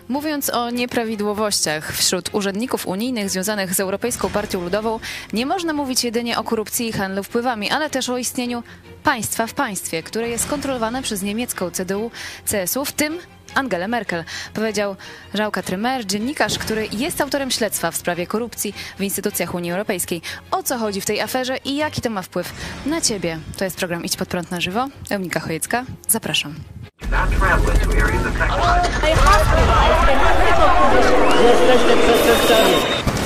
Mówiąc o nieprawidłowościach wśród urzędników unijnych związanych z Europejską Partią Ludową, nie można mówić jedynie o korupcji i handlu wpływami, ale też o istnieniu państwa w państwie, które jest kontrolowane przez niemiecką CDU-CSU, w tym Angelę Merkel, powiedział Żałka Trymer, dziennikarz, który jest autorem śledztwa w sprawie korupcji w instytucjach Unii Europejskiej. O co chodzi w tej aferze i jaki to ma wpływ na ciebie? To jest program Idź Pod Prąd na żywo. Eunika Chojecka, zapraszam. Jesteście przestępcami.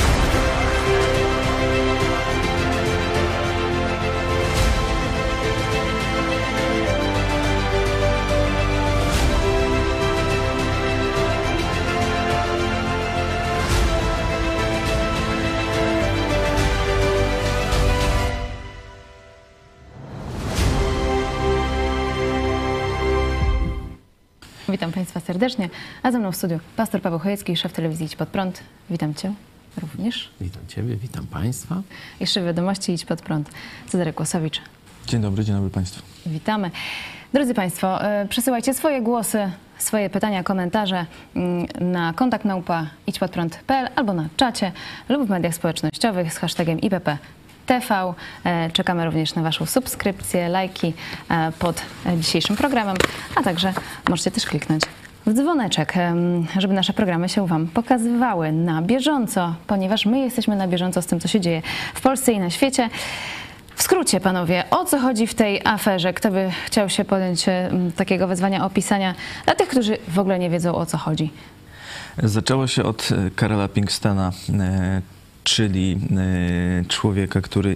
Witam Państwa serdecznie, a ze mną w studiu pastor Paweł Chojecki, szef telewizji Idź Pod Prąd. Witam Cię również. Witam Ciebie, witam Państwa. Jeszcze wiadomości Idź Pod Prąd. Cezary Kłosowicz. Dzień dobry Państwu. Witamy. Drodzy Państwo, przesyłajcie swoje głosy, swoje pytania, komentarze na kontakt@idźpodprąd.pl albo na czacie lub w mediach społecznościowych z hashtagiem IPP. TV. Czekamy również na Waszą subskrypcję, lajki pod dzisiejszym programem, a także możecie też kliknąć w dzwoneczek, żeby nasze programy się Wam pokazywały na bieżąco, ponieważ my jesteśmy na bieżąco z tym, co się dzieje w Polsce i na świecie. W skrócie, panowie, o co chodzi w tej aferze? Kto by chciał się podjąć takiego wezwania opisania dla tych, którzy w ogóle nie wiedzą, o co chodzi? Zaczęło się od Karela Pinkstena, czyli człowieka, który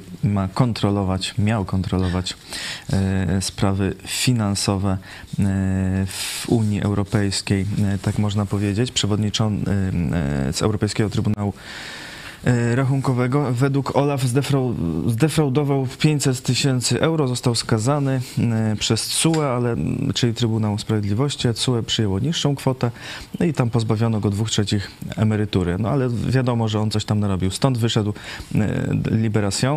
miał kontrolować sprawy finansowe w Unii Europejskiej, tak można powiedzieć, przewodniczący z Europejskiego Trybunału Rachunkowego. Według OLAF zdefraudował 500 000 euro, został skazany przez TSUE, czyli Trybunał Sprawiedliwości, a TSUE przyjęło niższą kwotę i tam pozbawiono go 2/3 emerytury. No ale wiadomo, że on coś tam narobił. Stąd wyszedł Libération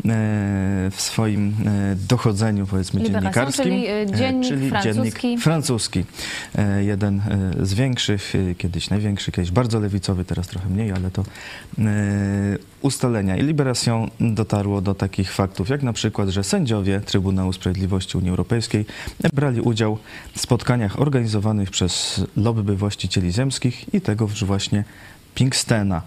w swoim dochodzeniu, powiedzmy, dziennikarskim. Czyli dziennik francuski. Jeden z większych, kiedyś największy, kiedyś bardzo lewicowy, teraz trochę mniej, ale to ustalenia. I Libération dotarło do takich faktów, jak na przykład, że sędziowie Trybunału Sprawiedliwości Unii Europejskiej brali udział w spotkaniach organizowanych przez lobby właścicieli ziemskich i tegoż właśnie Pinkstena.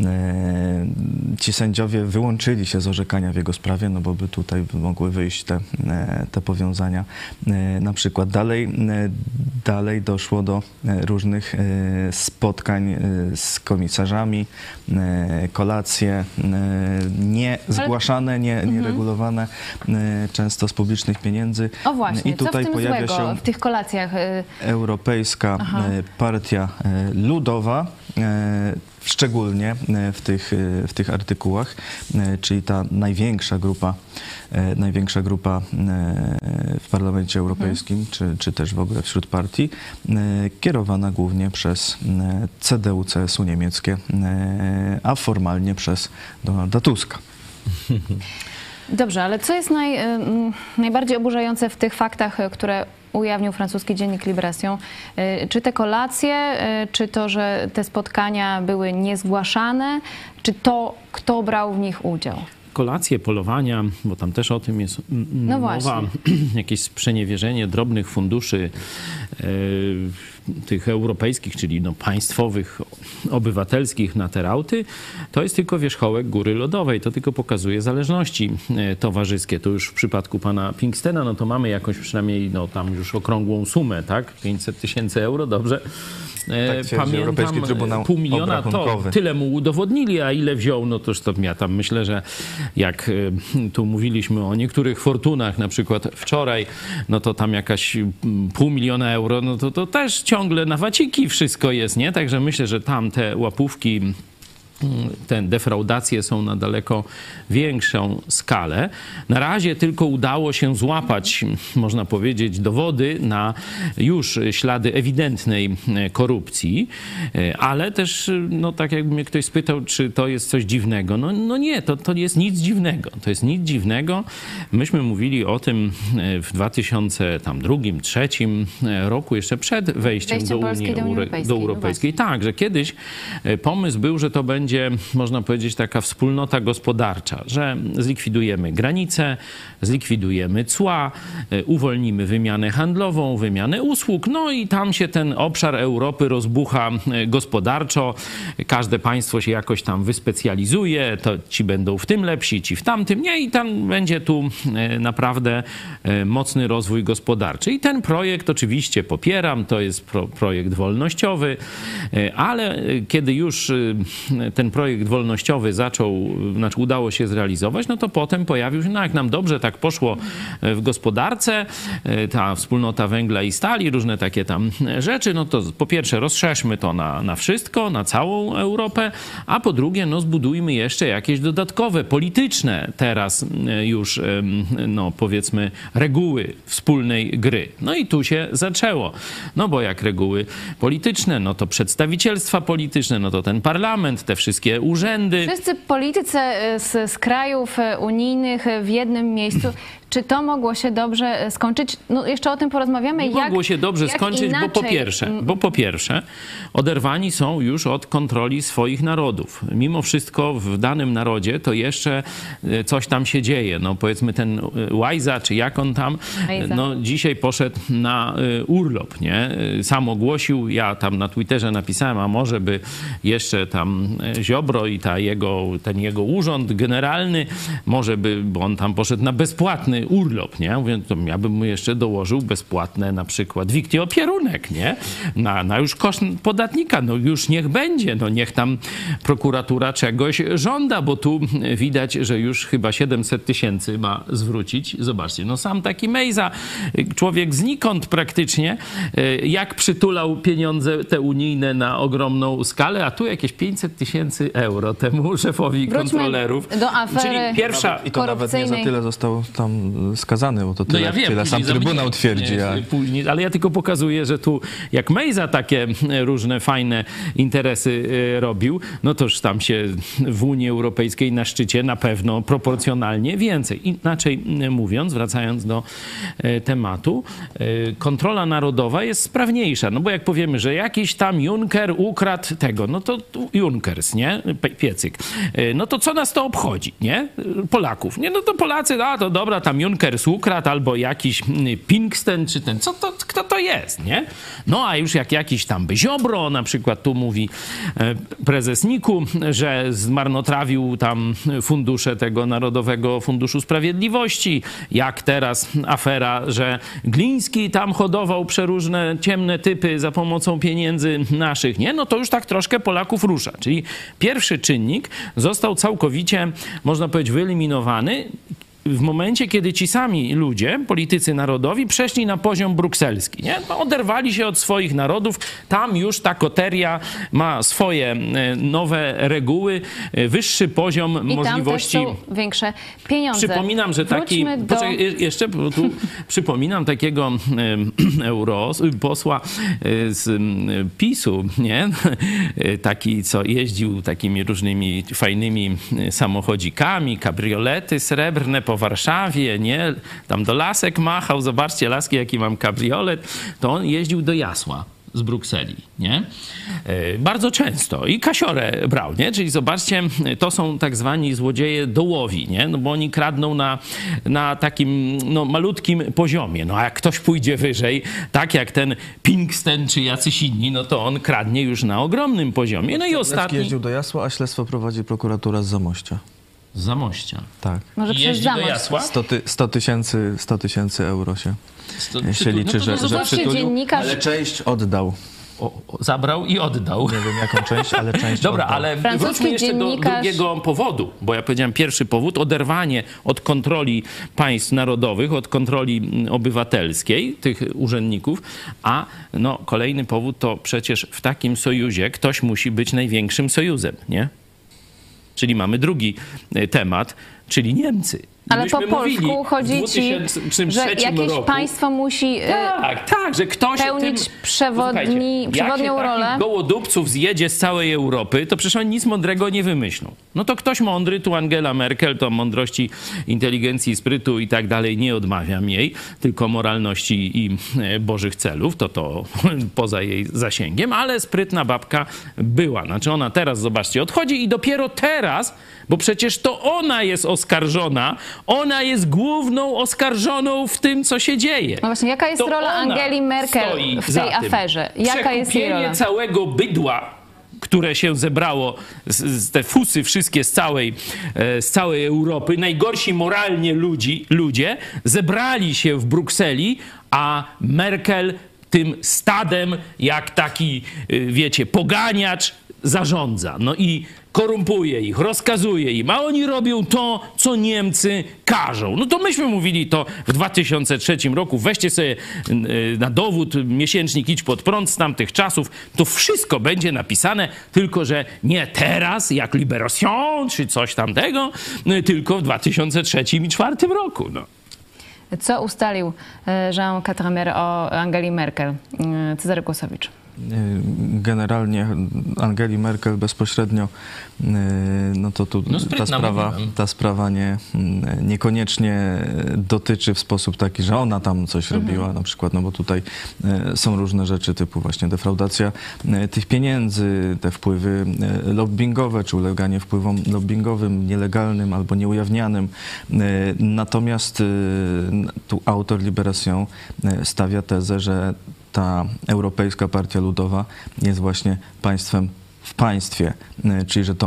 Ci sędziowie wyłączyli się z orzekania w jego sprawie, no bo by tutaj mogły wyjść te powiązania. Na przykład dalej doszło do różnych spotkań z komisarzami, kolacje niezgłaszane, nieregulowane, często z publicznych pieniędzy. O właśnie, i tutaj co w tym pojawia złego się w tych kolacjach? Europejska Partia Ludowa, szczególnie w tych artykułach, czyli ta największa grupa w Parlamencie Europejskim, czy też w ogóle wśród partii, kierowana głównie przez CDU-CSU niemieckie, a formalnie przez Donalda Tuska. Dobrze, ale co jest najbardziej oburzające w tych faktach, które ujawnił francuski dziennik Libération? Czy te kolacje, czy to, że te spotkania były niezgłaszane, czy to, kto brał w nich udział? Kolacje, polowania, bo tam też o tym jest mowa, jakieś sprzeniewierzenie drobnych funduszy tych europejskich, czyli państwowych, obywatelskich na te rauty, to jest tylko wierzchołek góry lodowej. To tylko pokazuje zależności towarzyskie. To już w przypadku pana Pinkstena, no to mamy jakąś przynajmniej tam już okrągłą sumę, tak? 500 000 euro, dobrze? Tak, pamiętam, $500 000 to tyle mu udowodnili, a ile wziął, no toż to ja tam myślę, że jak tu mówiliśmy o niektórych fortunach, na przykład wczoraj, no to tam jakaś $500 000 euro, no to też ciągle na waciki wszystko jest, nie? Także myślę, że tam te łapówki te defraudacje są na daleko większą skalę. Na razie tylko udało się złapać, można powiedzieć, dowody na już ślady ewidentnej korupcji, ale też, no tak jakby mnie ktoś spytał, czy to jest coś dziwnego. No nie, to jest nic dziwnego. To jest nic dziwnego. Myśmy mówili o tym w 2002-2003 roku, jeszcze przed wejściem do Unii Europejskiej. Tak, że kiedyś pomysł był, że to będzie, można powiedzieć, taka wspólnota gospodarcza, że zlikwidujemy granice, zlikwidujemy cła, uwolnimy wymianę handlową, wymianę usług, no i tam się ten obszar Europy rozbucha gospodarczo, każde państwo się jakoś tam wyspecjalizuje, to ci będą w tym lepsi, ci w tamtym, nie, i tam będzie tu naprawdę mocny rozwój gospodarczy. I ten projekt oczywiście popieram, to jest projekt wolnościowy, ale kiedy już ten projekt wolnościowy udało się zrealizować, no to potem pojawił się, no jak nam dobrze tak poszło w gospodarce, ta wspólnota węgla i stali, różne takie tam rzeczy, no to po pierwsze rozszerzmy to na wszystko, na całą Europę, a po drugie, no zbudujmy jeszcze jakieś dodatkowe, polityczne teraz już, no powiedzmy, reguły wspólnej gry. No i tu się zaczęło. No bo jak reguły polityczne, no to przedstawicielstwa polityczne, no to ten parlament, te wszystkie urzędy. Wszyscy politycy z krajów unijnych w jednym miejscu. Czy to mogło się dobrze skończyć? No jeszcze o tym porozmawiamy. Mogło się dobrze skończyć, bo po pierwsze oderwani są już od kontroli swoich narodów. Mimo wszystko w danym narodzie to jeszcze coś tam się dzieje. No powiedzmy ten Łajza, czy jak on tam, no dzisiaj poszedł na urlop, nie? Sam ogłosił, ja tam na Twitterze napisałem, a może by jeszcze tam Ziobro i ten jego urząd generalny, może by, bo on tam poszedł na bezpłatny urlop, nie? Mówię, to ja bym mu jeszcze dołożył bezpłatne na przykład wiktiopierunek, nie? Na już koszt podatnika, no już niech będzie, no niech tam prokuratura czegoś żąda, bo tu widać, że już chyba 700 000 ma zwrócić. Zobaczcie, no sam taki Mejza, człowiek znikąd praktycznie, jak przytulał pieniądze te unijne na ogromną skalę, a tu jakieś 500 000 euro temu szefowi kontrolerów. Do afery. Czyli pierwsza... I to nawet nie za tyle został tam skazany, bo to tyle, tyle sam Trybunał twierdzi. Później, ale ja tylko pokazuję, że tu jak Mejza takie różne fajne interesy robił, no to już tam się w Unii Europejskiej na szczycie na pewno proporcjonalnie więcej. Inaczej mówiąc, wracając do tematu, kontrola narodowa jest sprawniejsza, no bo jak powiemy, że jakiś tam Juncker ukradł tego, no to Junkers, nie? Piecyk. No to co nas to obchodzi, nie? Polaków. Nie, no to Polacy, a to dobra, tam Junkers ukradł, albo jakiś Pinkston, czy ten, kto to jest, nie? No a już jak jakiś tam Ziobro, na przykład tu mówi prezes NIK-u, że zmarnotrawił tam fundusze tego Narodowego Funduszu Sprawiedliwości, jak teraz afera, że Gliński tam hodował przeróżne ciemne typy za pomocą pieniędzy naszych, nie? No to już tak troszkę Polaków rusza. Czyli pierwszy czynnik został całkowicie, można powiedzieć, wyeliminowany w momencie, kiedy ci sami ludzie, politycy narodowi, przeszli na poziom brukselski, nie? No, oderwali się od swoich narodów, tam już ta koteria ma swoje nowe reguły, wyższy poziom możliwości. Tam też są większe pieniądze. Przypominam, że taki... Jeszcze tu przypominam takiego posła z PiS-u, nie? Taki, co jeździł takimi różnymi fajnymi samochodzikami, kabriolety srebrne po Warszawie, nie? Tam do lasek machał, zobaczcie, laski, jaki mam kabriolet, to on jeździł do Jasła z Brukseli, nie? Bardzo często. I kasiorę brał, nie? Czyli zobaczcie, to są tak zwani złodzieje dołowi, nie? No bo oni kradną na takim, no, malutkim poziomie. No a jak ktoś pójdzie wyżej, tak jak ten Pinkston czy jacyś inni, no to on kradnie już na ogromnym poziomie. No i ostatni... jeździł do Jasła, a śledztwo prowadzi prokuratura z Zamościa. Z Zamościa. Tak. Może przez Zamość. 100 000 euro się liczy, że przytulił, ale część oddał. Zabrał i oddał. Nie wiem jaką część, ale część Dobra, oddał. ale wróćmy jeszcze do drugiego powodu, bo ja powiedziałem pierwszy powód, oderwanie od kontroli państw narodowych, od kontroli obywatelskiej, tych urzędników, a kolejny powód to przecież w takim sojuzie ktoś musi być największym sojuzem, nie? Czyli mamy drugi temat, czyli Niemcy. I Ale po myśmy polsku mówili chodzi w ci, 2003 że jakieś roku, państwo musi tak, że ktoś pełnić przewodnią jak rolę. takich gołodupców zjedzie z całej Europy, to przecież oni nic mądrego nie wymyślą. No to ktoś mądry, tu Angela Merkel, to mądrości, inteligencji, sprytu i tak dalej nie odmawiam jej, tylko moralności i bożych celów, to poza jej zasięgiem, ale sprytna babka była. Znaczy ona teraz, zobaczcie, odchodzi i dopiero teraz, bo przecież to ona jest oskarżona, ona jest główną oskarżoną w tym, co się dzieje. No właśnie, jaka jest To rola ona Angeli Merkel stoi w za tej tym. aferze? Jaka jest jej rola? Przekupienie całego bydła, które się zebrało, te fusy wszystkie z całej Europy, najgorsi moralnie ludzie, zebrali się w Brukseli, a Merkel tym stadem, jak taki, wiecie, poganiacz, zarządza. No i korumpuje ich, rozkazuje im, a oni robią to, co Niemcy każą. No to myśmy mówili to w 2003 roku. Weźcie sobie na dowód miesięcznik Idź Pod Prąd z tamtych czasów. To wszystko będzie napisane, tylko że nie teraz, jak Libération, czy coś tamtego, tylko w 2003 i 2004 roku. No. Co ustalił Jean Quatremer o Angeli Merkel? Cezary Kłosowicz. Generalnie Angeli Merkel bezpośrednio, no to tu ta sprawa niekoniecznie dotyczy w sposób taki, że ona tam coś robiła na przykład, no bo tutaj są różne rzeczy typu właśnie defraudacja tych pieniędzy, te wpływy lobbingowe, czy uleganie wpływom lobbingowym, nielegalnym albo nieujawnianym. Natomiast tu autor Libération stawia tezę, że ta Europejska Partia Ludowa jest właśnie państwem w państwie, czyli że to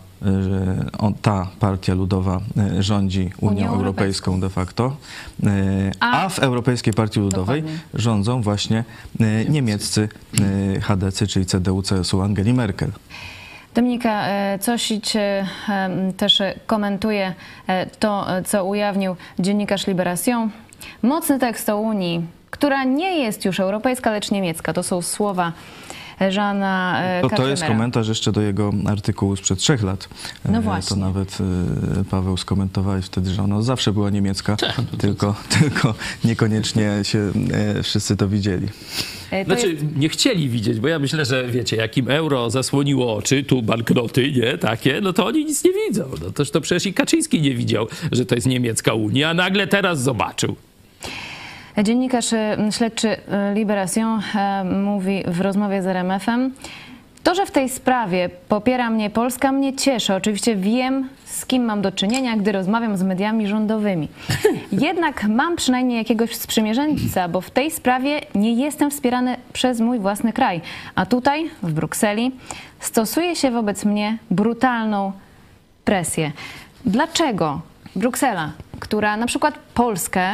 ta Partia Ludowa rządzi Unią Europejską de facto, a w Europejskiej Partii Ludowej rządzą właśnie niemieccy chadecy, czyli CDU-CSU Angeli Merkel. Dominika Cosić też komentuje to, co ujawnił dziennikarz Libération. Mocny tekst o Unii, która nie jest już europejska, lecz niemiecka. To są słowa Jeana Quatremera. To jest komentarz jeszcze do jego artykułu sprzed 3 lat. No właśnie. To nawet Paweł skomentowałeś wtedy, że ona zawsze była niemiecka, tylko niekoniecznie się wszyscy to widzieli. Znaczy, nie chcieli widzieć, bo ja myślę, że wiecie, jak im euro zasłoniło oczy, tu banknoty, nie, takie, no to oni nic nie widzą. No to przecież i Kaczyński nie widział, że to jest niemiecka Unia, a nagle teraz zobaczył. Dziennikarz śledczy Libération mówi w rozmowie z RMF-em: to, że w tej sprawie popiera mnie Polska, mnie cieszy. Oczywiście wiem, z kim mam do czynienia, gdy rozmawiam z mediami rządowymi. Jednak mam przynajmniej jakiegoś sprzymierzeńca, bo w tej sprawie nie jestem wspierany przez mój własny kraj. A tutaj, w Brukseli, stosuje się wobec mnie brutalną presję. Dlaczego Bruksela, która na przykład Polskę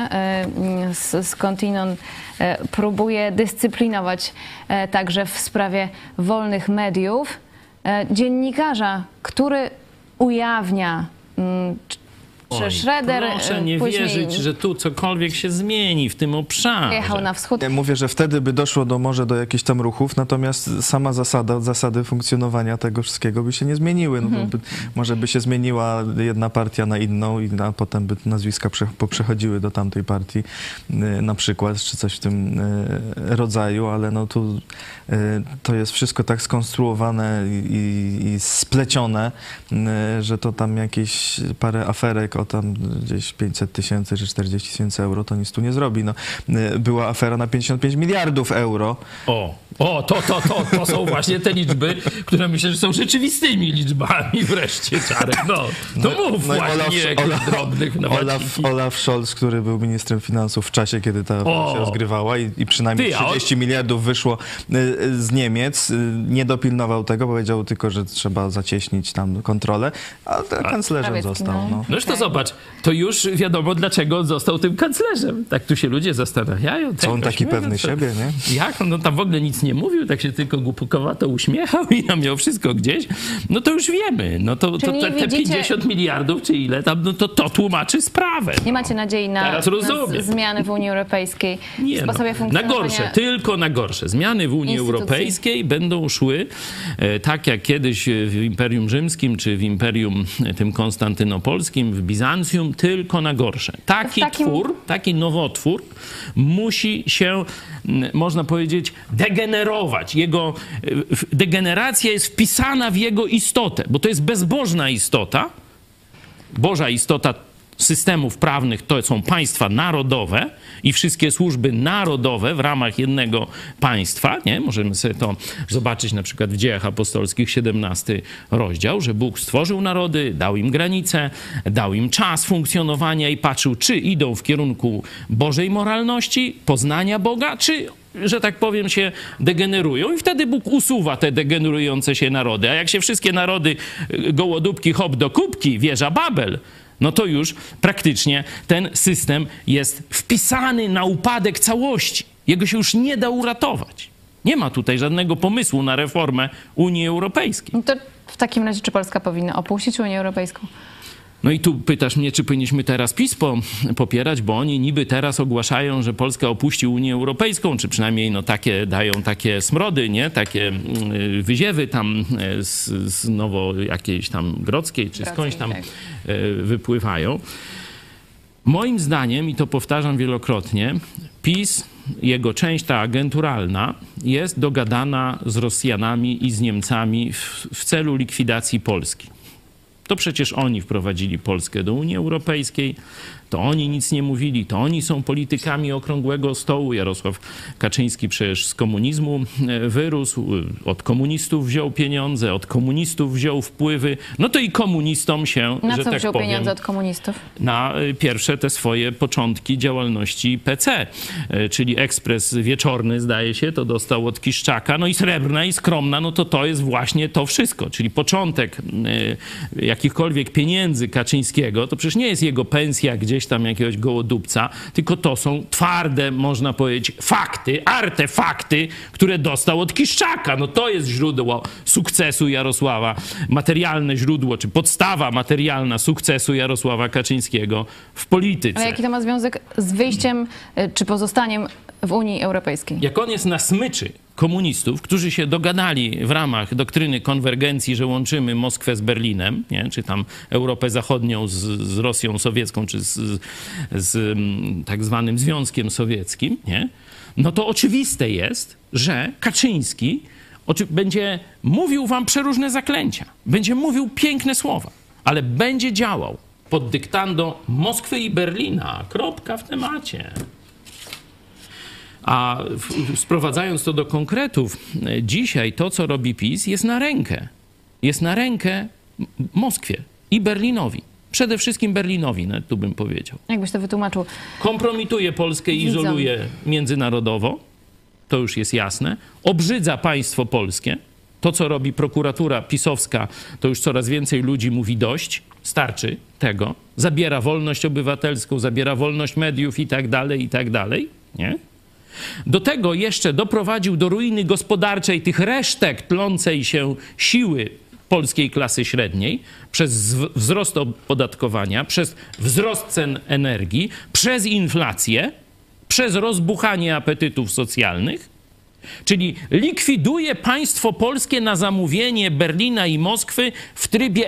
skądinąd próbuje dyscyplinować także w sprawie wolnych mediów, dziennikarza, który ujawnia, czy Schroeder proszę nie wierzyć, że tu cokolwiek się zmieni w tym obszarze. Jechał na wschód. Ja mówię, że wtedy by doszło może do jakichś tam ruchów, natomiast sama zasady funkcjonowania tego wszystkiego by się nie zmieniły. No, może by się zmieniła jedna partia na inną a potem by nazwiska poprzechodziły do tamtej partii na przykład, czy coś w tym rodzaju, ale no tu to jest wszystko tak skonstruowane i splecione, że to tam jakieś parę aferek o tam gdzieś 500 tysięcy czy 40 tysięcy euro, to nic tu nie zrobi. No, była afera na 55 miliardów euro. To są właśnie te liczby, które myślę, że są rzeczywistymi liczbami wreszcie, Czarek. No mów właśnie jakichś drobnych Olaf Scholz, który był ministrem finansów w czasie, kiedy ta afera się rozgrywała i przynajmniej 30 miliardów wyszło z Niemiec, nie dopilnował tego, powiedział tylko, że trzeba zacieśnić tam kontrolę, a kanclerzem został. No już to zobacz, to już wiadomo, dlaczego on został tym kanclerzem. Tak tu się ludzie zastanawiają. Co on taki pewny siebie, nie? Jak? On tam w ogóle nic nie mówił, tak się tylko głupkowato uśmiechał i tam miał wszystko gdzieś. No to już wiemy. No to te widzicie... 50 miliardów czy ile tam, no to tłumaczy sprawę. Nie macie nadziei na zmiany w Unii Europejskiej, w sposobie funkcjonowania... Na gorsze, tylko na gorsze. Zmiany w Unii Europejskiej będą szły tak jak kiedyś w Imperium Rzymskim, czy w Imperium tym konstantynopolskim, w Bizancjum, tylko na gorsze. Taki nowotwór musi się, można powiedzieć, degenerować. Jego degeneracja jest wpisana w jego istotę, bo to jest bezbożna istota. Boża istota systemów prawnych to są państwa narodowe i wszystkie służby narodowe w ramach jednego państwa, nie? Możemy sobie to zobaczyć na przykład w Dziejach Apostolskich, 17 rozdział, że Bóg stworzył narody, dał im granice, dał im czas funkcjonowania i patrzył, czy idą w kierunku Bożej moralności, poznania Boga, czy, że tak powiem, się degenerują i wtedy Bóg usuwa te degenerujące się narody. A jak się wszystkie narody gołodupki hop do kubki, wieża Babel, no to już praktycznie ten system jest wpisany na upadek całości. Jego się już nie da uratować. Nie ma tutaj żadnego pomysłu na reformę Unii Europejskiej. No to w takim razie czy Polska powinna opuścić Unię Europejską? No i tu pytasz mnie, czy powinniśmy teraz PiS popierać, bo oni niby teraz ogłaszają, że Polska opuści Unię Europejską, czy przynajmniej no dają takie smrody, nie? Takie wyziewy tam z nowo jakiejś tam grodzkiej, czy skądś tam wypływają. Moim zdaniem, i to powtarzam wielokrotnie, PiS, jego część ta agenturalna jest dogadana z Rosjanami i z Niemcami w celu likwidacji Polski. To przecież oni wprowadzili Polskę do Unii Europejskiej, to oni nic nie mówili, to oni są politykami okrągłego stołu. Jarosław Kaczyński przecież z komunizmu wyrósł, od komunistów wziął pieniądze, od komunistów wziął wpływy, no to i komunistom się, na że co tak wziął powiem, pieniądze od komunistów? Na pierwsze te swoje początki działalności PC, czyli ekspres wieczorny, zdaje się, to dostał od Kiszczaka, no i Srebrna i Skromna, no to jest właśnie to wszystko, czyli początek jakichkolwiek pieniędzy Kaczyńskiego, to przecież nie jest jego pensja gdzieś tam jakiegoś gołodupca, tylko to są twarde, można powiedzieć, fakty, artefakty, które dostał od Kiszczaka. No to jest źródło sukcesu Jarosława, materialne źródło, czy podstawa materialna sukcesu Jarosława Kaczyńskiego w polityce. Ale jaki to ma związek z wyjściem, czy pozostaniem w Unii Europejskiej? Jak on jest na smyczy komunistów, którzy się dogadali w ramach doktryny konwergencji, że łączymy Moskwę z Berlinem, nie? Czy tam Europę Zachodnią z Rosją sowiecką, czy z tak zwanym Związkiem Sowieckim, nie? No to oczywiste jest, że Kaczyński będzie mówił wam przeróżne zaklęcia, będzie mówił piękne słowa, ale będzie działał pod dyktando Moskwy i Berlina. Kropka w temacie. A sprowadzając to do konkretów, dzisiaj to, co robi PiS, jest na rękę. Jest na rękę Moskwie i Berlinowi. Przede wszystkim Berlinowi, nawet tu bym powiedział. Jakbyś to wytłumaczył? Kompromituje Polskę i izoluje międzynarodowo. To już jest jasne. Obrzydza państwo polskie. To, co robi prokuratura pisowska, to już coraz więcej ludzi mówi dość. Starczy tego. Zabiera wolność obywatelską, zabiera wolność mediów i tak dalej, nie? Do tego jeszcze doprowadził do ruiny gospodarczej tych resztek tlącej się siły polskiej klasy średniej przez wzrost opodatkowania, przez wzrost cen energii, przez inflację, przez rozbuchanie apetytów socjalnych. Czyli likwiduje państwo polskie na zamówienie Berlina i Moskwy w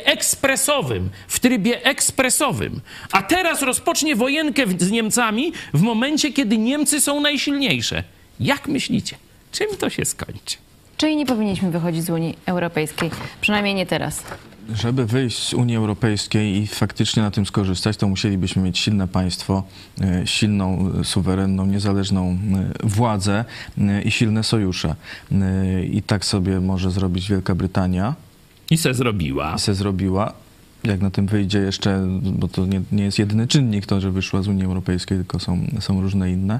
trybie ekspresowym. A teraz rozpocznie wojenkę z Niemcami w momencie, kiedy Niemcy są najsilniejsze. Jak myślicie, czym to się skończy? Czyli nie powinniśmy wychodzić z Unii Europejskiej, przynajmniej nie teraz. Żeby wyjść z Unii Europejskiej i faktycznie na tym skorzystać, to musielibyśmy mieć silne państwo, silną, suwerenną, niezależną władzę i silne sojusze. I tak sobie może zrobić Wielka Brytania. I se zrobiła. jak na tym wyjdzie jeszcze, bo to nie jest jedyny czynnik to, że wyszła z Unii Europejskiej, tylko są różne inne.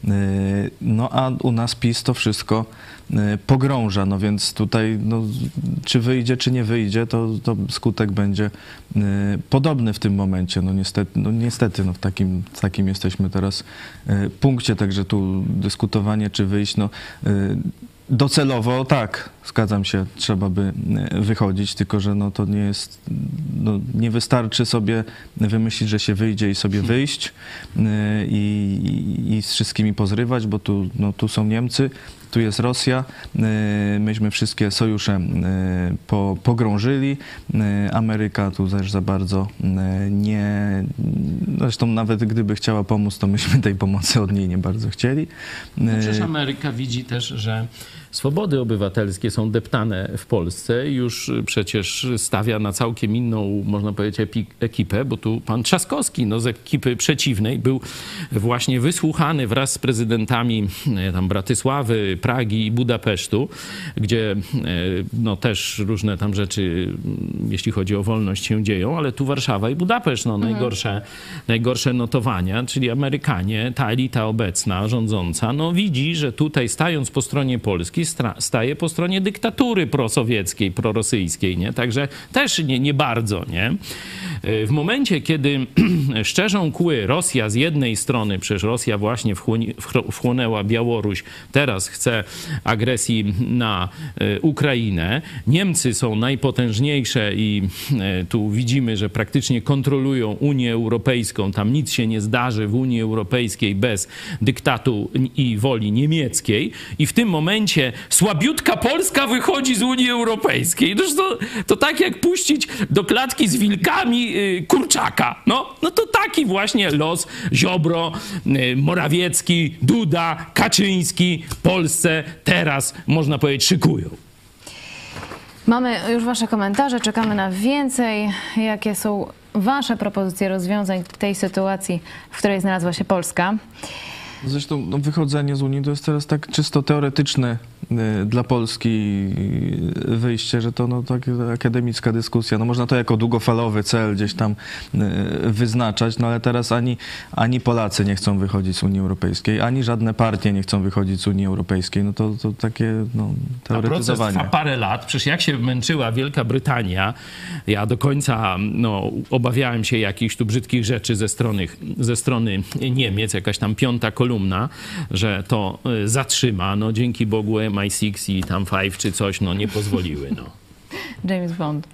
No a u nas PiS to wszystko pogrąża, no więc tutaj no, czy wyjdzie, czy nie wyjdzie, to skutek będzie podobny w tym momencie. No niestety w takim jesteśmy teraz punkcie, także tu dyskutowanie, czy wyjść, no docelowo tak, zgadzam się, trzeba by wychodzić, tylko że no to nie jest, no nie wystarczy sobie wymyślić, że się wyjdzie i sobie wyjść i z wszystkimi pozrywać, bo tu są Niemcy, tu jest Rosja, myśmy wszystkie sojusze pogrążyli, Ameryka tu też za bardzo nie, zresztą nawet gdyby chciała pomóc, to myśmy tej pomocy od niej nie bardzo chcieli. No przecież Ameryka widzi też, że swobody obywatelskie są deptane w Polsce i już przecież stawia na całkiem inną, można powiedzieć, ekipę, bo tu pan Trzaskowski z ekipy przeciwnej był właśnie wysłuchany wraz z prezydentami tam Bratysławy, Pragi i Budapesztu, gdzie no też różne tam rzeczy, jeśli chodzi o wolność, się dzieją, ale tu Warszawa i Budapeszt, no najgorsze notowania, czyli Amerykanie, ta elita obecna, rządząca, no widzi, że tutaj stając po stronie Polski, staje po stronie dyktatury prosowieckiej, prorosyjskiej, nie? Także też nie bardzo, nie? W momencie, kiedy szczerzą kły Rosja z jednej strony, przecież Rosja właśnie wchłonęła Białoruś, teraz chce agresji na Ukrainę. Niemcy są najpotężniejsze i tu widzimy, że praktycznie kontrolują Unię Europejską. Tam nic się nie zdarzy w Unii Europejskiej bez dyktatu i woli niemieckiej. I w tym momencie słabiutka Polska wychodzi z Unii Europejskiej. To tak jak puścić do klatki z wilkami kurczaka. No to taki właśnie los Ziobro, Morawiecki, Duda, Kaczyński Polsce teraz, można powiedzieć, szykują. Mamy już wasze komentarze, czekamy na więcej. Jakie są wasze propozycje rozwiązań w tej sytuacji, w której znalazła się Polska? Zresztą wychodzenie z Unii to jest teraz tak czysto teoretyczne dla Polski wyjście, że to taka akademicka dyskusja. No można to jako długofalowy cel gdzieś tam wyznaczać, no ale teraz ani Polacy nie chcą wychodzić z Unii Europejskiej, ani żadne partie nie chcą wychodzić z Unii Europejskiej. No to takie teoretyzowanie. A proces trwa parę lat. Przecież jak się męczyła Wielka Brytania, ja do końca obawiałem się jakichś tu brzydkich rzeczy ze strony Niemiec, jakaś tam piąta kolumna, że to zatrzyma. No dzięki Bogu MI6 i tam 5 czy coś, nie pozwoliły. James Bond.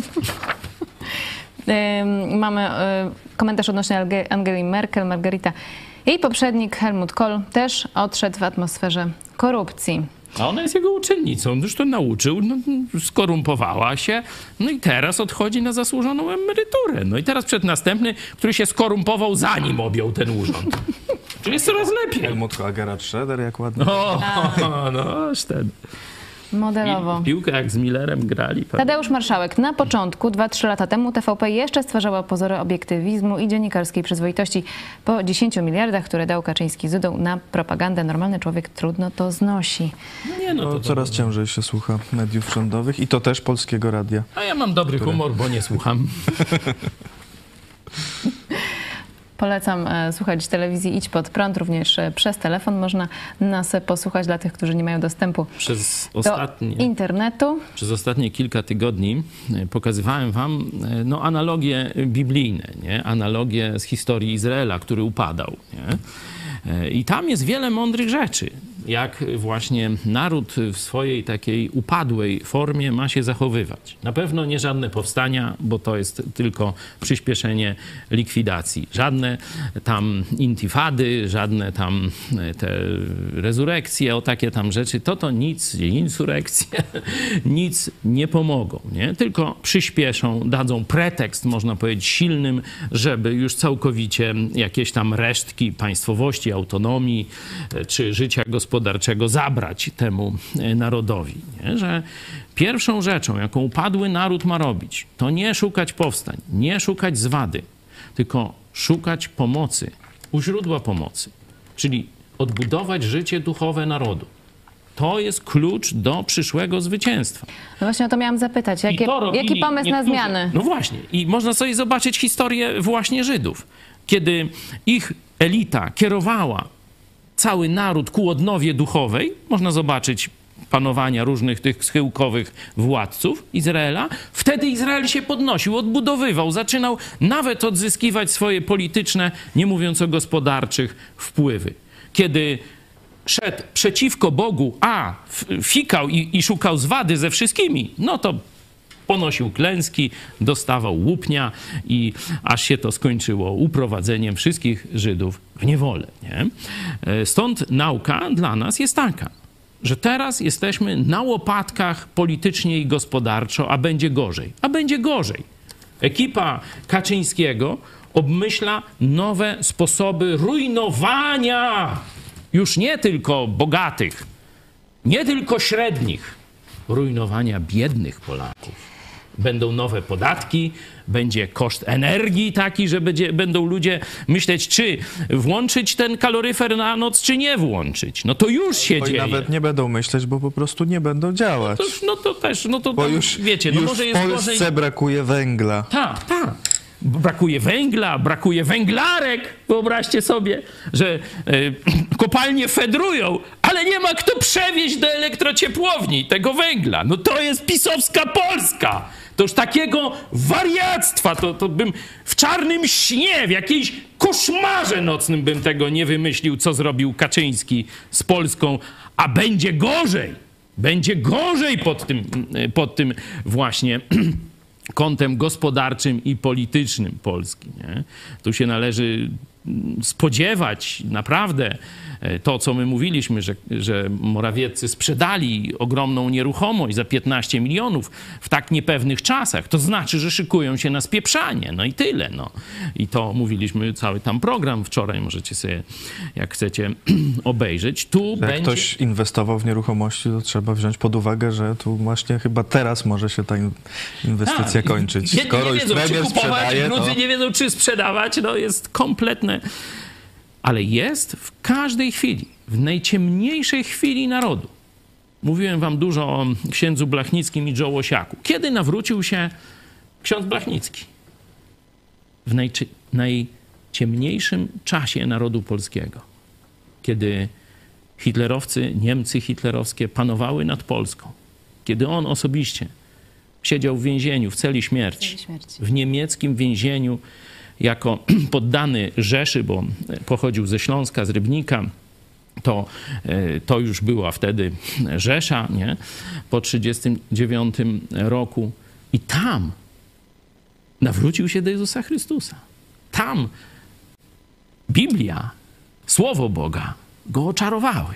Mamy komentarz odnośnie Angeli Merkel, Margarita. Jej poprzednik Helmut Kohl też odszedł w atmosferze korupcji. A ona jest jego uczennicą, już to nauczył, skorumpowała się, i teraz odchodzi na zasłużoną emeryturę. No i teraz przed następny, który się skorumpował, zanim objął ten urząd. Czyli jest coraz lepiej. Helmut Kohl, a Gerhard Schröder, jak ładnie. Wtedy. Modelowo. Piłkę jak z Millerem grali. Tadeusz Marszałek. Na początku, 2-3 lata temu, TVP jeszcze stwarzała pozory obiektywizmu i dziennikarskiej przyzwoitości. Po 10 miliardach, które dał Kaczyński z Dudą na propagandę, normalny człowiek trudno to znosi. To coraz ciężej się słucha mediów rządowych i to też Polskiego Radia. A ja mam dobry humor, bo nie słucham. Polecam słuchać telewizji Idź Pod Prąd, również przez telefon można nas posłuchać dla tych, którzy nie mają dostępu do internetu. Przez ostatnie kilka tygodni pokazywałem wam analogie biblijne, nie? Analogie z historii Izraela, który upadał. Nie? I tam jest wiele mądrych rzeczy, jak właśnie naród w swojej takiej upadłej formie ma się zachowywać. Na pewno nie żadne powstania, bo to jest tylko przyspieszenie likwidacji. Żadne tam intifady, żadne tam te rezurekcje, o takie tam rzeczy, to nic, insurekcje, nic nie pomogą, nie? Tylko przyspieszą, dadzą pretekst, można powiedzieć, silnym, żeby już całkowicie jakieś tam resztki państwowości, autonomii czy życia gospodarczego zabrać temu narodowi. Nie? Że pierwszą rzeczą, jaką upadły naród ma robić, to nie szukać powstań, nie szukać zwady, tylko szukać pomocy, u źródła pomocy, czyli odbudować życie duchowe narodu. To jest klucz do przyszłego zwycięstwa. No właśnie o to miałam zapytać. I to robili Jaki pomysł na niektórzy. zmiany? No właśnie. I można sobie zobaczyć historię właśnie Żydów. Kiedy ich elita kierowała cały naród ku odnowie duchowej, można zobaczyć panowania różnych tych schyłkowych władców Izraela, wtedy Izrael się podnosił, odbudowywał, zaczynał nawet odzyskiwać swoje polityczne, nie mówiąc o gospodarczych, wpływy. Kiedy szedł przeciwko Bogu, fikał i szukał zwady ze wszystkimi, no to ponosił klęski, dostawał łupnia i aż się to skończyło uprowadzeniem wszystkich Żydów w niewolę. Nie? Stąd nauka dla nas jest taka, że teraz jesteśmy na łopatkach politycznie i gospodarczo, a będzie gorzej. A będzie gorzej. Ekipa Kaczyńskiego obmyśla nowe sposoby rujnowania już nie tylko bogatych, nie tylko średnich, rujnowania biednych Polaków. Będą nowe podatki, będzie koszt energii taki, że będą ludzie myśleć, czy włączyć ten kaloryfer na noc, czy nie włączyć. No to już się dzieje. Nawet nie będą myśleć, bo po prostu nie będą działać. Bo już, wiecie, no już może w jest Polsce gorzej. brakuje węgla. Tak. Brakuje węgla, brakuje węglarek. Wyobraźcie sobie, że kopalnie fedrują, ale nie ma kto przewieźć do elektrociepłowni tego węgla. No to jest pisowska Polska. To już takiego wariactwa, to bym w czarnym śnie, w jakiejś koszmarze nocnym bym tego nie wymyślił, co zrobił Kaczyński z Polską, a będzie gorzej. Będzie gorzej pod tym właśnie kątem gospodarczym i politycznym Polski. Nie? Tu się należy spodziewać naprawdę to, co my mówiliśmy, że Morawieccy sprzedali ogromną nieruchomość za 15 milionów w tak niepewnych czasach. To znaczy, że szykują się na spieprzanie. No i tyle. No. I to mówiliśmy, cały tam program wczoraj, możecie sobie, jak chcecie, obejrzeć. Jak ktoś inwestował w nieruchomości, to trzeba wziąć pod uwagę, że tu właśnie chyba teraz może się ta inwestycja kończyć. Skoro nie wiedzą, już premier czy kupować, sprzedaje, drudzy nie wiedzą, czy sprzedawać. No jest kompletne. Ale jest w każdej chwili, w najciemniejszej chwili narodu. Mówiłem wam dużo o księdzu Blachnickim i Joe Łosiaku. Kiedy nawrócił się ksiądz Blachnicki? W najciemniejszym czasie narodu polskiego. Kiedy hitlerowcy, Niemcy hitlerowskie panowały nad Polską. Kiedy on osobiście siedział w więzieniu, w celi śmierci. W niemieckim więzieniu jako poddany Rzeszy, bo pochodził ze Śląska, z Rybnika, to już była wtedy Rzesza, nie? Po 1939 roku. I tam nawrócił się do Jezusa Chrystusa. Tam Biblia, Słowo Boga go oczarowały.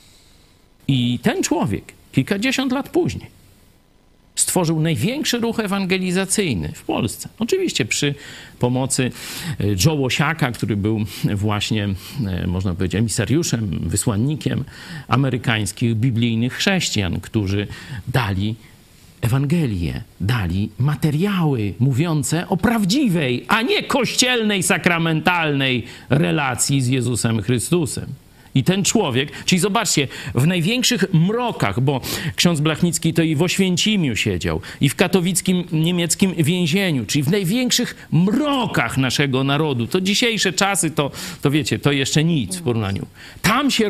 I ten człowiek kilkadziesiąt lat później stworzył największy ruch ewangelizacyjny w Polsce. Oczywiście przy pomocy Joe Łosiaka, który był właśnie, można powiedzieć, emisariuszem, wysłannikiem amerykańskich biblijnych chrześcijan, którzy dali Ewangelię, dali materiały mówiące o prawdziwej, a nie kościelnej, sakramentalnej relacji z Jezusem Chrystusem. I ten człowiek, czyli zobaczcie, w największych mrokach, bo ksiądz Blachnicki to i w Oświęcimiu siedział, i w katowickim niemieckim więzieniu, czyli w największych mrokach naszego narodu. To dzisiejsze czasy, to wiecie, to jeszcze nic w porównaniu. Tam się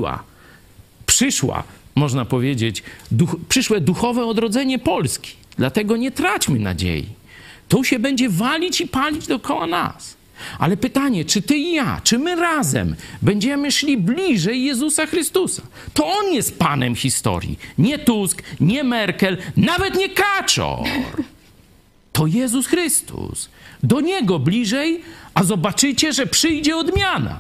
można powiedzieć, przyszłe duchowe odrodzenie Polski. Dlatego nie traćmy nadziei. To się będzie walić i palić dookoła nas. Ale pytanie, czy ty i ja, czy my razem będziemy szli bliżej Jezusa Chrystusa? To On jest Panem historii. Nie Tusk, nie Merkel, nawet nie Kaczor. To Jezus Chrystus. Do Niego bliżej, a zobaczycie, że przyjdzie odmiana.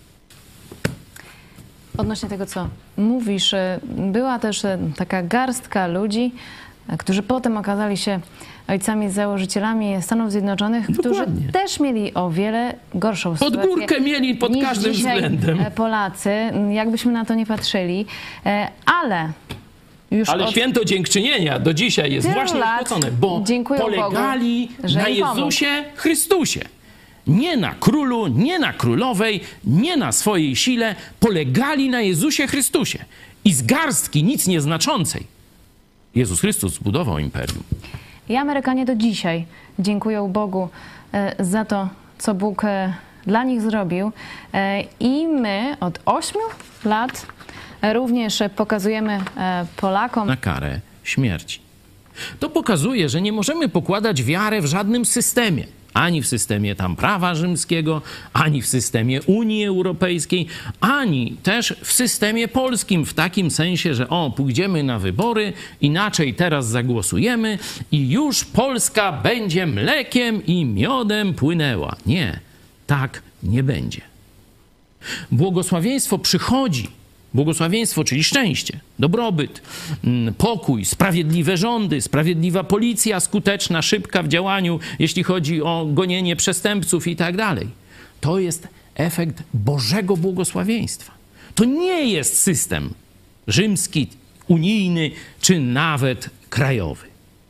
Odnośnie tego, co mówisz, była też taka garstka ludzi, którzy potem okazali się ojcami założycielami Stanów Zjednoczonych, którzy też mieli o wiele gorszą sytuację. Pod górkę mieli pod każdym względem. Polacy, jakbyśmy na to nie patrzyli, ale już święto dziękczynienia do dzisiaj jest właśnie odwrócone, bo polegali na Jezusie Chrystusie. nie na królu, nie na królowej, nie na swojej sile, polegali na Jezusie Chrystusie. I z garstki nic nieznaczącej Jezus Chrystus zbudował imperium. I Amerykanie do dzisiaj dziękują Bogu za to, co Bóg dla nich zrobił. I my od 8 lat również pokazujemy Polakom Na karę śmierci. To pokazuje, że nie możemy pokładać wiarę w żadnym systemie. Ani w systemie tam prawa rzymskiego, ani w systemie Unii Europejskiej, ani też w systemie polskim, w takim sensie, że pójdziemy na wybory, inaczej teraz zagłosujemy i już Polska będzie mlekiem i miodem płynęła. Nie, tak nie będzie. Błogosławieństwo przychodzi. Błogosławieństwo, czyli szczęście, dobrobyt, pokój, sprawiedliwe rządy, sprawiedliwa policja, skuteczna, szybka w działaniu, jeśli chodzi o gonienie przestępców i tak dalej. To jest efekt Bożego błogosławieństwa. To nie jest system rzymski, unijny czy nawet krajowy.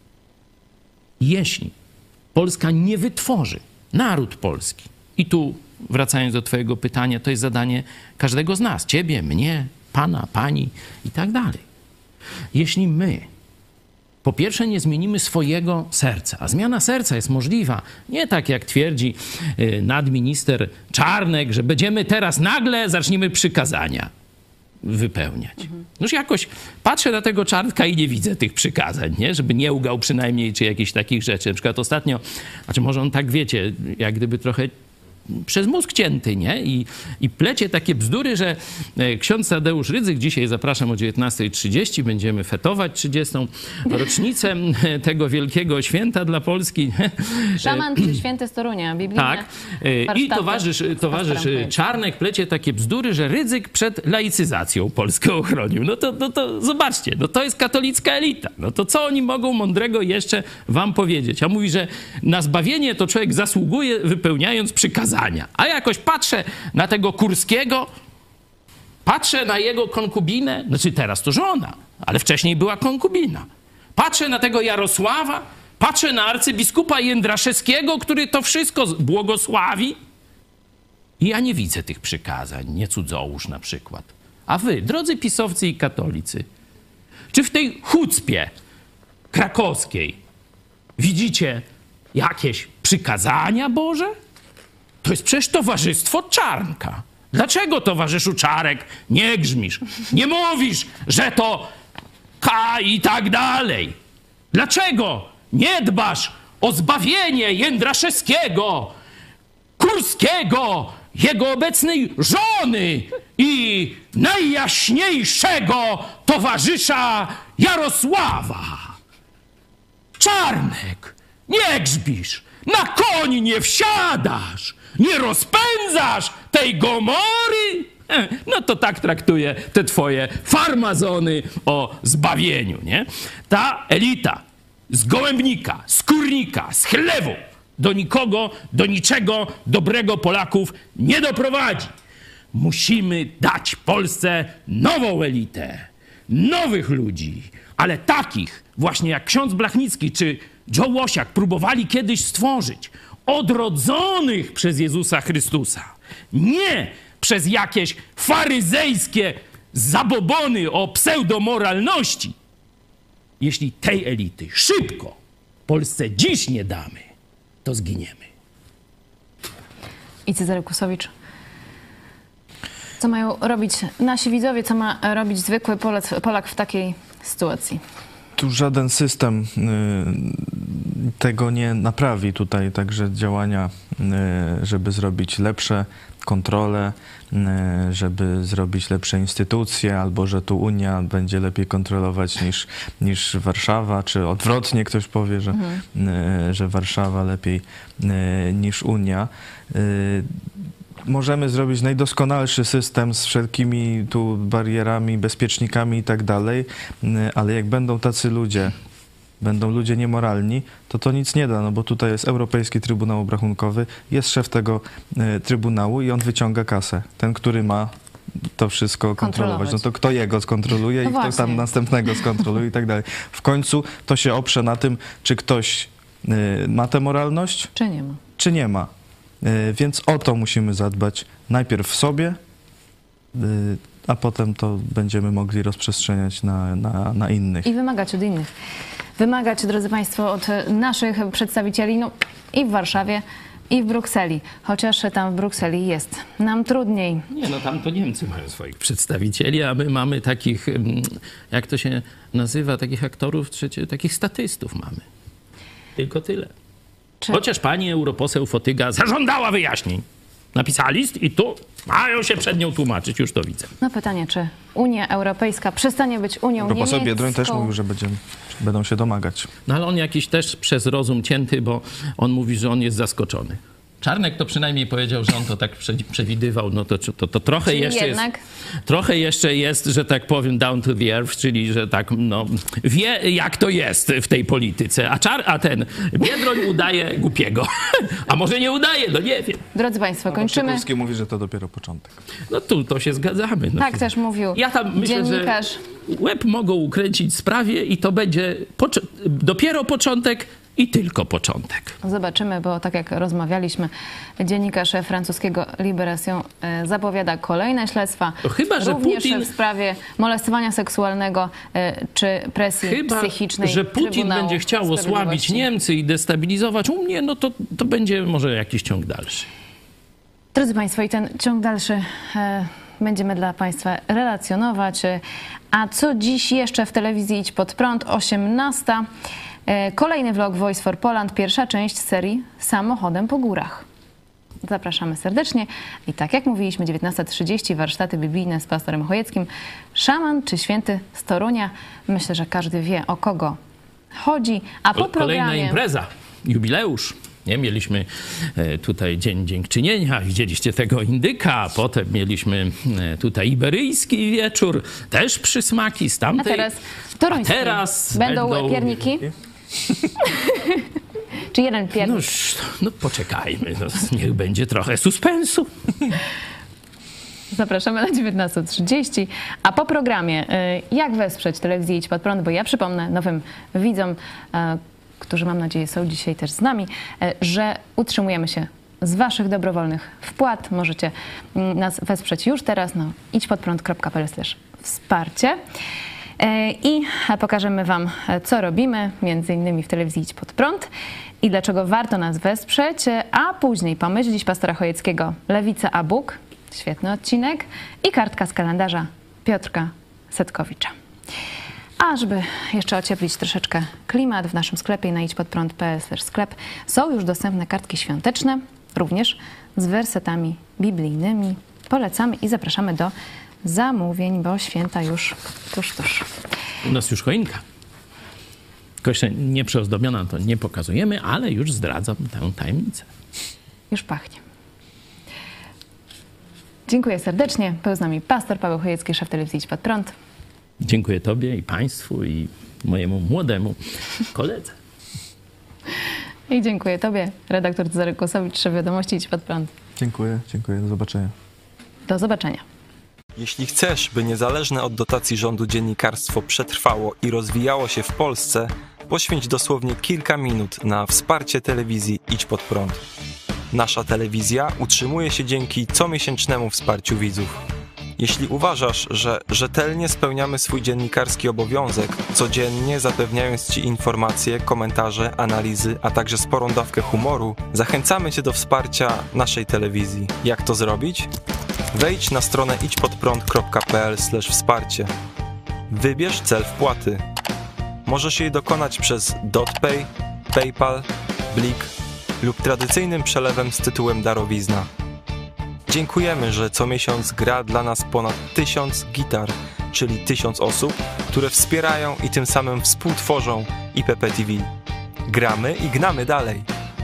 Jeśli Polska nie wytworzy, naród polski, i tu wracając do twojego pytania, to jest zadanie każdego z nas, ciebie, mnie, pana, pani i tak dalej. Jeśli my, po pierwsze, nie zmienimy swojego serca, a zmiana serca jest możliwa, nie tak jak twierdzi nadminister Czarnek, że będziemy teraz nagle, zaczniemy przykazania wypełniać. Już jakoś patrzę na tego Czarnka i nie widzę tych przykazań, nie? Żeby nie ugał przynajmniej, czy jakichś takich rzeczy. Na przykład ostatnio, znaczy może on tak, wiecie, jak gdyby trochę przez mózg cięty, nie? I plecie takie bzdury, że ksiądz Tadeusz Rydzyk, dzisiaj zapraszam o 19:30, będziemy fetować 30. rocznicę tego wielkiego święta dla Polski. Szaman czy święty z Torunia, biblijne. Tak. I towarzysz Czarnek plecie takie bzdury, że Rydzyk przed laicyzacją Polskę ochronił. No to zobaczcie, no to jest katolicka elita. No to co oni mogą mądrego jeszcze wam powiedzieć? A mówi, że na zbawienie to człowiek zasługuje, wypełniając przykazania. A jakoś patrzę na tego Kurskiego, patrzę na jego konkubinę, znaczy teraz to żona, ale wcześniej była konkubina. Patrzę na tego Jarosława, patrzę na arcybiskupa Jędraszewskiego, który to wszystko błogosławi. I ja nie widzę tych przykazań, nie cudzołóż na przykład. A wy, drodzy pisowcy i katolicy, czy w tej chucpie krakowskiej widzicie jakieś przykazania Boże? To jest przecież towarzystwo Czarnka. Dlaczego, towarzyszu Czarek, nie grzmisz? Nie mówisz, że to K i tak dalej. Dlaczego nie dbasz o zbawienie Jędraszewskiego, Kurskiego, jego obecnej żony i najjaśniejszego towarzysza Jarosława? Czarnek, nie grzbisz, na koń nie wsiadasz, nie rozpędzasz tej Gomory? No to tak traktuje te twoje farmazony o zbawieniu, nie? Ta elita z Gołębnika, z Kurnika, z Chlewu do nikogo, do niczego dobrego Polaków nie doprowadzi. Musimy dać Polsce nową elitę, nowych ludzi, ale takich właśnie jak ksiądz Blachnicki czy Joe Łosiak próbowali kiedyś stworzyć, odrodzonych przez Jezusa Chrystusa. Nie przez jakieś faryzejskie zabobony o pseudomoralności. Jeśli tej elity szybko Polsce dziś nie damy, to zginiemy. I Cezary Kusowicz. Co mają robić nasi widzowie, co ma robić zwykły Polak w takiej sytuacji? Tu żaden system tego nie naprawi tutaj, także działania, żeby zrobić lepsze kontrole, żeby zrobić lepsze instytucje, albo że tu Unia będzie lepiej kontrolować niż Warszawa, czy odwrotnie ktoś powie, że Warszawa lepiej niż Unia. Możemy zrobić najdoskonalszy system z wszelkimi tu barierami, bezpiecznikami i tak dalej, ale jak będą tacy ludzie, będą ludzie niemoralni, to nic nie da, no bo tutaj jest Europejski Trybunał Obrachunkowy, jest szef tego Trybunału i on wyciąga kasę. Ten, który ma to wszystko kontrolować. No to kto jego skontroluje i kto tam następnego skontroluje i tak dalej. W końcu to się oprze na tym, czy ktoś ma tę moralność, czy nie ma. Czy nie ma. Więc o to musimy zadbać najpierw w sobie, a potem to będziemy mogli rozprzestrzeniać na innych. I wymagać od innych. Wymagać, drodzy Państwo, od naszych przedstawicieli, no i w Warszawie, i w Brukseli. Chociaż tam w Brukseli jest nam trudniej. Nie, no tam to Niemcy mają swoich przedstawicieli, a my mamy takich, jak to się nazywa, takich aktorów, takich statystów mamy. Tylko tyle. Chociaż pani europoseł Fotyga zażądała wyjaśnień. Napisała list i tu mają się przed nią tłumaczyć, już to widzę. No pytanie, czy Unia Europejska przestanie być Unią Europoseł niemiecką? Biedroń też mówił, że będą się domagać. No ale on jakiś też przez rozum cięty, bo on mówi, że on jest zaskoczony. Czarnek to przynajmniej powiedział, że on to tak przewidywał, no to trochę czyli jeszcze jednak... jest, trochę jeszcze jest, że tak powiem, down to the earth, czyli że tak, no, wie jak to jest w tej polityce, a ten Biedroń udaje głupiego, a może nie udaje, no nie wiem. Drodzy Państwo, kończymy. Przykulski mówi, że to dopiero początek. No tu to się zgadzamy. No. Tak też mówił Ja tam myślę, dziennikarz. że łeb mogą ukręcić sprawie i to będzie dopiero początek i tylko początek. Zobaczymy, bo tak jak rozmawialiśmy, dziennikarz francuskiego Libération zapowiada kolejne śledztwa. Chyba, że również Putin... w sprawie molestowania seksualnego czy presji psychicznej. Że Putin Trybunału będzie chciał osłabić Sprawiedliwości. Niemcy i destabilizować Unię, no to będzie może jakiś ciąg dalszy. Drodzy Państwo, i ten ciąg dalszy będziemy dla Państwa relacjonować. A co dziś jeszcze w telewizji Idź Pod Prąd, 18. Kolejny vlog Voice for Poland, pierwsza część serii Samochodem po górach. Zapraszamy serdecznie. I tak jak mówiliśmy, 19:30 warsztaty biblijne z pastorem Chojeckim. Szaman czy święty z Torunia. Myślę, że każdy wie, o kogo chodzi. A po Kolejna programie... impreza, jubileusz. Nie, mieliśmy tutaj Dzień Dziękczynienia, widzieliście tego indyka, a potem mieliśmy tutaj iberyjski wieczór, też przysmaki z tamtej. A teraz toruński. A teraz będą pierniki? Czy jeden piernik? No poczekajmy, no, niech będzie trochę suspensu. Zapraszamy na 19:30. A po programie, jak wesprzeć telewizję Idź Pod Prąd, bo ja przypomnę nowym widzom, którzy mam nadzieję są dzisiaj też z nami, że utrzymujemy się z Waszych dobrowolnych wpłat. Możecie nas wesprzeć już teraz na idźpodprąd.pl/wsparcie. I pokażemy Wam, co robimy, między innymi w telewizji Idź Pod Prąd i dlaczego warto nas wesprzeć, a później pomyśl dziś pastora Chojeckiego Lewica a Bóg, świetny odcinek, i kartka z kalendarza Piotrka Setkowicza. A żeby jeszcze ocieplić troszeczkę klimat, w naszym sklepie na idźpodprąd.pl/sklep są już dostępne kartki świąteczne, również z wersetami biblijnymi. Polecamy i zapraszamy do zamówień, bo święta już tuż. U nas już choinka. Tylko jeszcze nie przeozdobiona, to nie pokazujemy, ale już zdradzam tę tajemnicę. Już pachnie. Dziękuję serdecznie. Był z nami pastor Paweł Chojecki, szef telewizji Idź Pod Prąd. Dziękuję Tobie i Państwu i mojemu młodemu koledze. I dziękuję Tobie, redaktor Cezary Kłosowicz, szef wiadomości Idź Pod Prąd. Dziękuję. Do zobaczenia. Do zobaczenia. Jeśli chcesz, by niezależne od dotacji rządu dziennikarstwo przetrwało i rozwijało się w Polsce, poświęć dosłownie kilka minut na wsparcie telewizji Idź Pod Prąd. Nasza telewizja utrzymuje się dzięki comiesięcznemu wsparciu widzów. Jeśli uważasz, że rzetelnie spełniamy swój dziennikarski obowiązek, codziennie zapewniając Ci informacje, komentarze, analizy, a także sporą dawkę humoru, zachęcamy Cię do wsparcia naszej telewizji. Jak to zrobić? Wejdź na stronę idźpodprąd.pl/wsparcie. Wybierz cel wpłaty. Możesz jej dokonać przez DotPay, PayPal, Blik lub tradycyjnym przelewem z tytułem darowizna. Dziękujemy, że co miesiąc gra dla nas ponad 1000 gitar, czyli 1000 osób, które wspierają i tym samym współtworzą IPP TV. Gramy i gnamy dalej.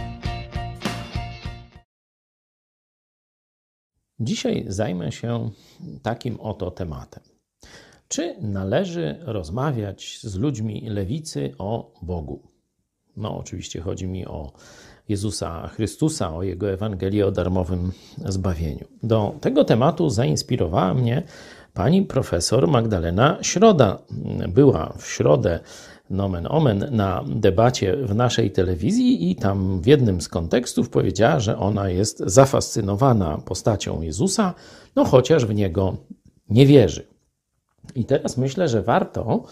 Dzisiaj zajmę się takim oto tematem. Czy należy rozmawiać z ludźmi lewicy o Bogu? No, oczywiście chodzi mi o Jezusa Chrystusa, o Jego Ewangelię o darmowym zbawieniu. Do tego tematu zainspirowała mnie pani profesor Magdalena Środa. Była w środę nomen omen, na debacie w naszej telewizji i tam w jednym z kontekstów powiedziała, że ona jest zafascynowana postacią Jezusa, no chociaż w Niego nie wierzy. I teraz myślę, że warto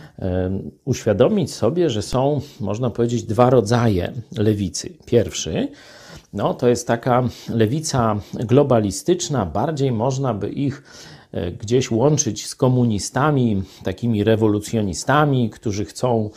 uświadomić sobie, że są, można powiedzieć, dwa rodzaje lewicy. Pierwszy, no to jest taka lewica globalistyczna, bardziej można by ich gdzieś łączyć z komunistami, takimi rewolucjonistami, którzy chcą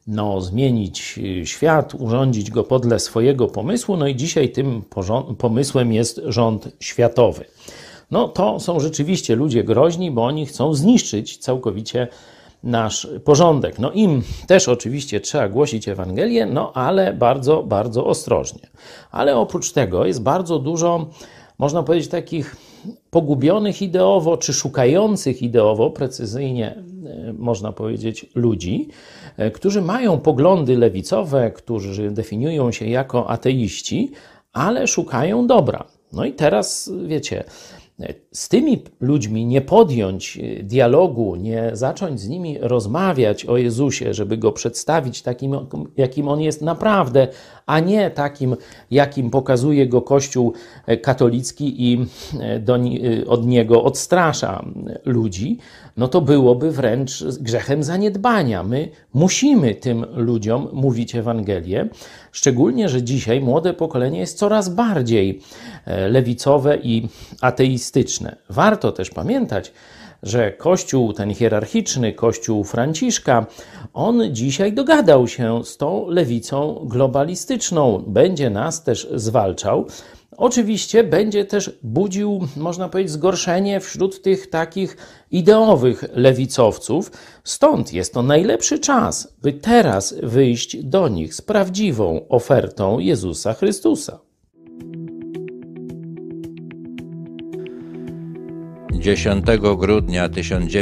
zmienić świat, urządzić go podle swojego pomysłu. No i dzisiaj tym pomysłem jest rząd światowy. No to są rzeczywiście ludzie groźni, bo oni chcą zniszczyć całkowicie nasz porządek. No im też oczywiście trzeba głosić Ewangelię, no ale bardzo, bardzo ostrożnie. Ale oprócz tego jest bardzo dużo, można powiedzieć, takich pogubionych ideowo, czy szukających ideowo, precyzyjnie można powiedzieć, ludzi, którzy mają poglądy lewicowe, którzy definiują się jako ateiści, ale szukają dobra. No i teraz, wiecie, z tymi ludźmi nie podjąć dialogu, nie zacząć z nimi rozmawiać o Jezusie, żeby go przedstawić takim, jakim on jest naprawdę, a nie takim, jakim pokazuje go Kościół katolicki i od niego odstrasza ludzi, no to byłoby wręcz grzechem zaniedbania. My musimy tym ludziom mówić Ewangelię, szczególnie, że dzisiaj młode pokolenie jest coraz bardziej lewicowe i ateistyczne. Warto też pamiętać, że Kościół ten hierarchiczny, Kościół Franciszka, on dzisiaj dogadał się z tą lewicą globalistyczną. Będzie nas też zwalczał. Oczywiście będzie też budził, można powiedzieć, zgorszenie wśród tych takich ideowych lewicowców. Stąd jest to najlepszy czas, by teraz wyjść do nich z prawdziwą ofertą Jezusa Chrystusa. 10 grudnia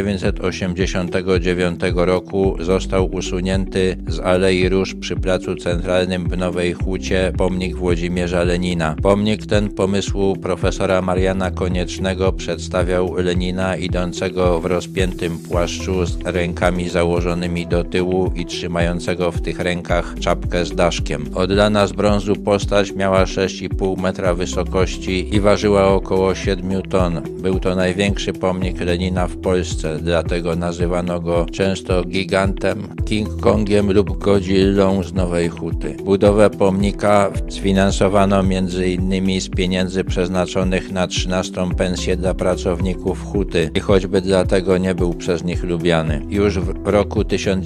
1989 roku został usunięty z Alei Róż przy Placu Centralnym w Nowej Hucie pomnik Włodzimierza Lenina. Pomnik ten pomysłu profesora Mariana Koniecznego przedstawiał Lenina idącego w rozpiętym płaszczu z rękami założonymi do tyłu i trzymającego w tych rękach czapkę z daszkiem. Oddana z brązu postać miała 6,5 metra wysokości i ważyła około 7 ton. Był to największy pomnik Lenina w Polsce, dlatego nazywano go często gigantem, King Kongiem lub Godzillą z Nowej Huty. Budowę pomnika sfinansowano m.in. z pieniędzy przeznaczonych na 13. pensję dla pracowników huty i choćby dlatego nie był przez nich lubiany. Już w roku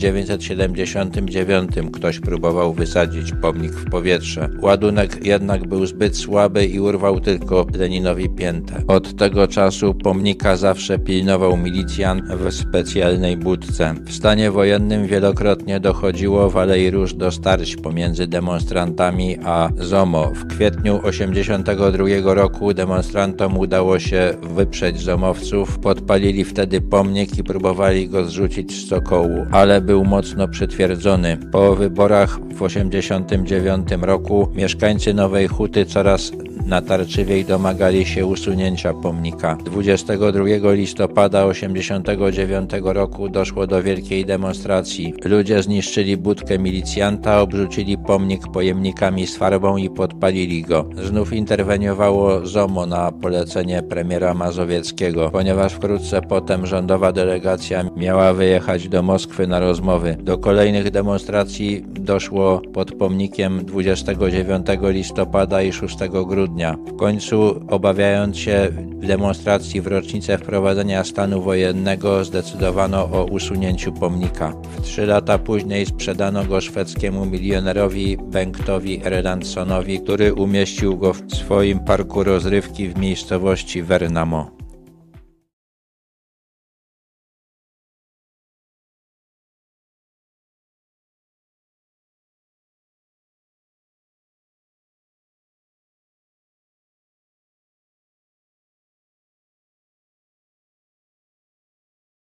1979 ktoś próbował wysadzić pomnik w powietrze. Ładunek jednak był zbyt słaby i urwał tylko Leninowi piętę. Od tego czasu pomnika zawsze pilnował milicjant w specjalnej budce. W stanie wojennym wielokrotnie dochodziło w Alei Róż do starć pomiędzy demonstrantami a ZOMO. W kwietniu 1982 roku demonstrantom udało się wyprzeć zomowców, podpalili wtedy pomnik i próbowali go zrzucić z cokołu, ale był mocno przytwierdzony. Po wyborach w 1989 roku mieszkańcy Nowej Huty coraz natarczywiej domagali się usunięcia pomnika. 22 listopada 1989 roku doszło do wielkiej demonstracji. Ludzie zniszczyli budkę milicjanta, obrzucili pomnik pojemnikami z farbą i podpalili go. Znów interweniowało ZOMO na polecenie premiera Mazowieckiego, ponieważ wkrótce potem rządowa delegacja miała wyjechać do Moskwy na rozmowy. Do kolejnych demonstracji doszło pod pomnikiem 29 listopada i 6 grudnia. W końcu, obawiając się demonstracji w rocznicę wprowadzenia stanu wojennego, zdecydowano o usunięciu pomnika. 3 lata później sprzedano go szwedzkiemu milionerowi Bengtowi Erlandsonowi, który umieścił go w swoim parku rozrywki w miejscowości Värnamo.